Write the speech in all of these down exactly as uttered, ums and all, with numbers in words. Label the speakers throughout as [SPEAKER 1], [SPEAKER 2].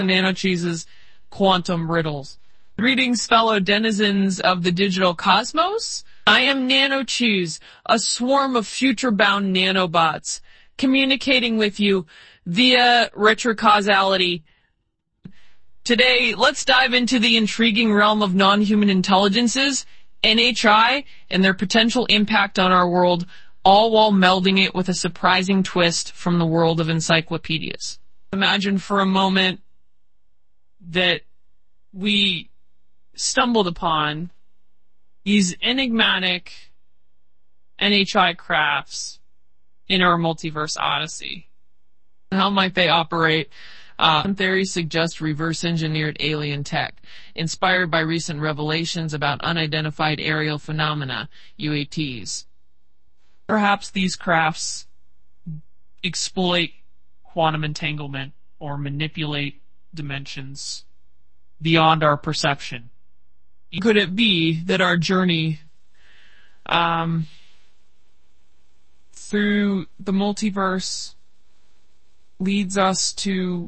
[SPEAKER 1] Nanocheese's quantum riddles. Greetings, fellow denizens of the digital cosmos. I am Nanocheese, a swarm of future-bound nanobots, communicating with you via retrocausality. Today, let's dive into the intriguing realm of non-human intelligences, N H I, and their potential impact on our world, all while melding it with a surprising twist from the world of encyclopedias. Imagine for a moment that we stumbled upon these enigmatic N H I crafts in our multiverse odyssey. How might they operate? Uh, some theories suggest reverse-engineered alien tech, inspired by recent revelations about unidentified aerial phenomena, U A Ts. Perhaps these crafts exploit quantum entanglement or manipulate dimensions beyond our perception. Could it be that our journey um, through the multiverse leads us to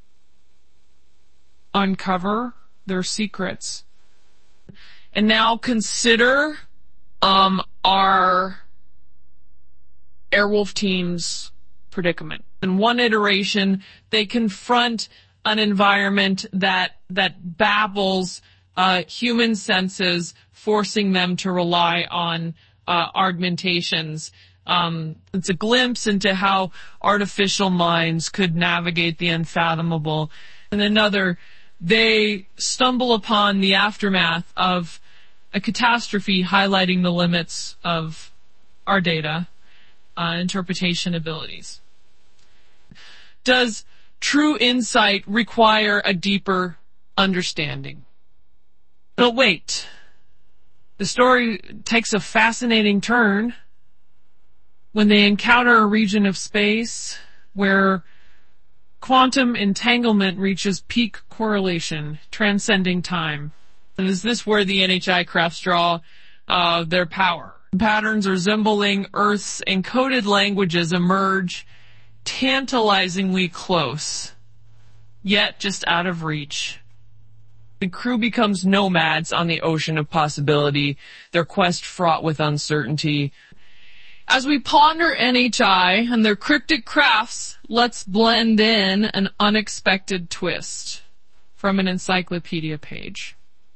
[SPEAKER 1] uncover their secrets? And now consider um, our Airwolf team's predicament. In one iteration, they confront an environment that that baffles uh, human senses, forcing them to rely on uh, augmentations. Um, it's a glimpse into how artificial minds could navigate the unfathomable. And another, they stumble upon the aftermath of a catastrophe, highlighting the limits of our data uh, interpretation abilities. Does true insight require a deeper understanding? But wait, the story takes a fascinating turn when they encounter a region of space where quantum entanglement reaches peak correlation, transcending time. And is this where the N H I crafts draw uh, their power? Patterns resembling Earth's encoded languages emerge tantalizingly close, yet just out of reach. The crew becomes nomads on the ocean of possibility, their quest fraught with uncertainty. As we ponder N H I and their cryptic crafts, let's blend in an unexpected twist from an encyclopedia page.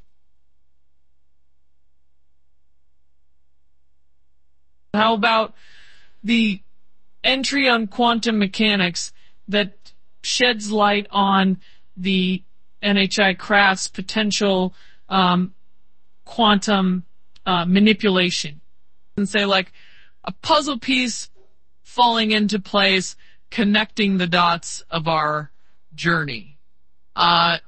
[SPEAKER 1] How about the entry on quantum mechanics that sheds light on the N H I crafts' potential um, quantum uh, manipulation? And say, like, a puzzle piece falling into place, connecting the dots of our journey. Uh,